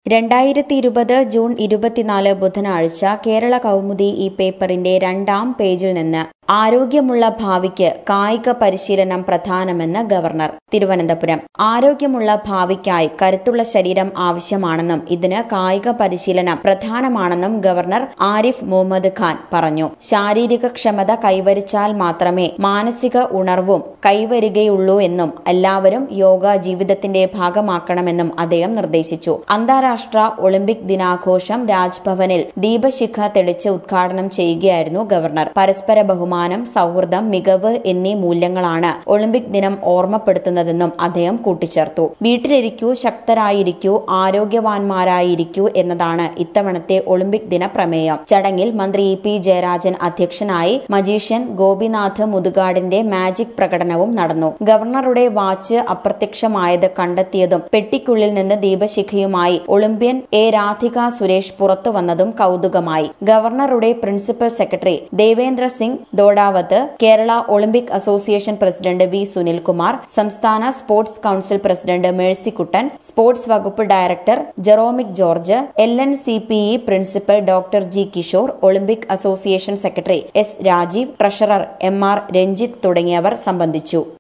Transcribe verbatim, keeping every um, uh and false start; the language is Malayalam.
രണ്ടായിരത്തി ഇരുപത് ജൂൺ ഇരുപത്തിനാല് ബുധനാഴ്ച കേരള കൗമുദി ഈ പേപ്പറിന്റെ രണ്ടാം പേജിൽ നിന്ന് ആരോഗ്യമുള്ള ഭാവിക്ക് കായിക പരിശീലനം പ്രധാനമെന്ന് ഗവർണർ. തിരുവനന്തപുരം. ആരോഗ്യമുള്ള ഭാവിക്കായി കരുത്തുള്ള ശരീരം ആവശ്യമാണെന്നും ഇതിന് കായിക പരിശീലനം പ്രധാനമാണെന്നും ഗവർണർ ആരിഫ് മുഹമ്മദ് ഖാൻ പറഞ്ഞു. ശാരീരിക ക്ഷമത കൈവരിച്ചാൽ മാത്രമേ മാനസിക ഉണർവും കൈവരികയുള്ളൂ എന്നും എല്ലാവരും യോഗ ജീവിതത്തിന്റെ ഭാഗമാക്കണമെന്നും അദ്ദേഹം നിർദ്ദേശിച്ചു. അന്താരാഷ്ട്ര ഒളിമ്പിക് ദിനാഘോഷം രാജ്ഭവനിൽ ദീപശിഖ തെളിച്ച് ഉദ്ഘാടനം ചെയ്യുകയായിരുന്നു ഗവർണർ. പരസ്പര ബഹുമാനം, സൗഹൃദം, മികവ് എന്നീ മൂല്യങ്ങളാണ് ഒളിമ്പിക് ദിനം ഓർമ്മപ്പെടുത്തുന്നതെന്നും അദ്ദേഹം കൂട്ടിച്ചേർത്തു. വീട്ടിലിരിക്കൂ, ശക്തരായിരിക്കൂ, ആരോഗ്യവാന്മാരായിരിക്കൂ എന്നതാണ് ഇത്തവണത്തെ ഒളിമ്പിക് ദിന പ്രമേയം. ചടങ്ങിൽ മന്ത്രി ഇ പി ജയരാജൻ അധ്യക്ഷനായി. മജീഷ്യൻ ഗോപിനാഥ് മുതുകാടിന്റെ മാജിക് പ്രകടനവും നടന്നു. ഗവർണറുടെ വാച്ച് അപ്രത്യക്ഷമായത് കണ്ടെത്തിയതും പെട്ടിക്കുള്ളിൽ നിന്ന് ദീപശിഖയുമായി ഒളിമ്പ്യൻ എ രാധിക സുരേഷ് പുറത്തു വന്നതും കൌതുകമായി. ഗവർണറുടെ principal secretary Devendra Singh Dodawat, Kerala Olympic association president V Sunilkumar, സംസ്ഥാന sports council president Mercykuttan, sports വകുപ്പ് director Jeromic George, L N C P E principal doctor G Kishore, Olympic association secretary S Rajeev, treasurer M R Ranjith തുടങ്ങിയവർ സംബന്ധിച്ചു.